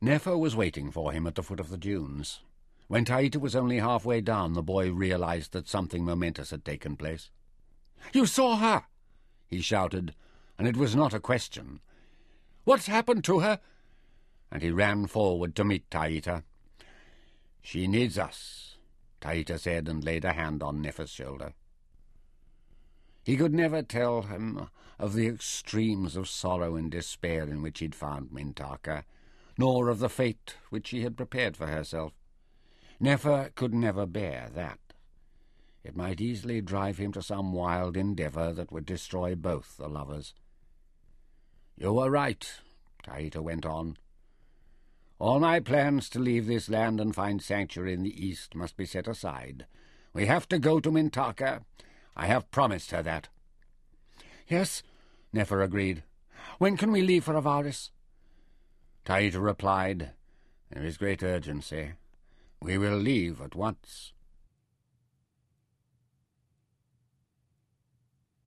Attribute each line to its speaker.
Speaker 1: Nefer was waiting for him at the foot of the dunes. When Taita was only halfway down, the boy realized that something momentous had taken place. "You saw her!" he shouted, and it was not a question. "What's happened to her?" And he ran forward to meet Taita. "She needs us," Taita said, and laid a hand on Nefer's shoulder. He could never tell him of the extremes of sorrow and despair in which he'd found Mintaka, nor of the fate which she had prepared for herself. Nefer could never bear that. It might easily drive him to some wild endeavour that would destroy both the lovers. "You were right," Taita went on. "All my plans to leave this land and find sanctuary in the east must be set aside. We have to go to Mintaka. I have promised her that." "Yes," Nefer agreed. "When can we leave for Avaris?" Taita replied, "There is great urgency. We will leave at once."